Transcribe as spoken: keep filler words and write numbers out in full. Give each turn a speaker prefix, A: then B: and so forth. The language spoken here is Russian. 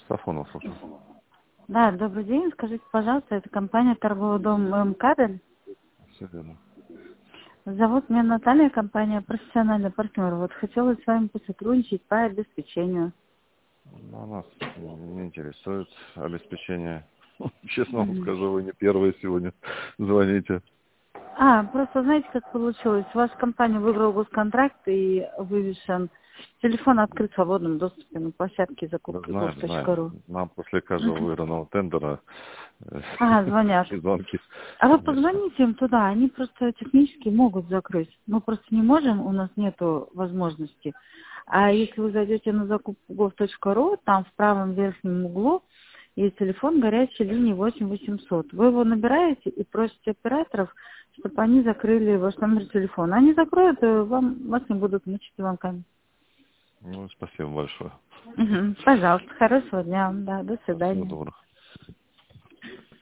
A: Сафонов, слушаю.
B: Да, добрый день. Скажите, пожалуйста, это компания торговый дом МКабель?
A: Все верно.
B: Зовут меня Наталья, компания профессиональный партнер. Вот хотела с вами посотрудничать по обеспечению.
A: Ну, нас не интересует обеспечение. Честно вам
B: Мгм.
A: скажу, вы не первые сегодня звоните.
B: А, просто знаете, как получилось? Ваша компания выиграла госконтракт и вывешен телефон открыт в свободном доступе на площадке
A: Да,
B: закупки
A: знаем, знаем.
B: gov.ru.
A: Нам после каждого
B: Мгм.
A: выигранного тендера э,
B: Ага, звонят.
A: звонки,
B: А вы
A: конечно.
B: позвоните им туда, они просто технически могут закрыть. Мы просто не можем, у нас нету возможности. А если вы зайдете на закупку gov.ru, там в правом верхнем углу есть телефон горячей линии восемь восемьсот. Вы его набираете и просите операторов, чтобы они закрыли ваш номер телефона. Они закроют, и вам, вас не будут мучить звонками.
A: Ну, спасибо большое.
B: Мгм. Пожалуйста, хорошего дня. Да, до
A: Всего
B: свидания.
A: доброго.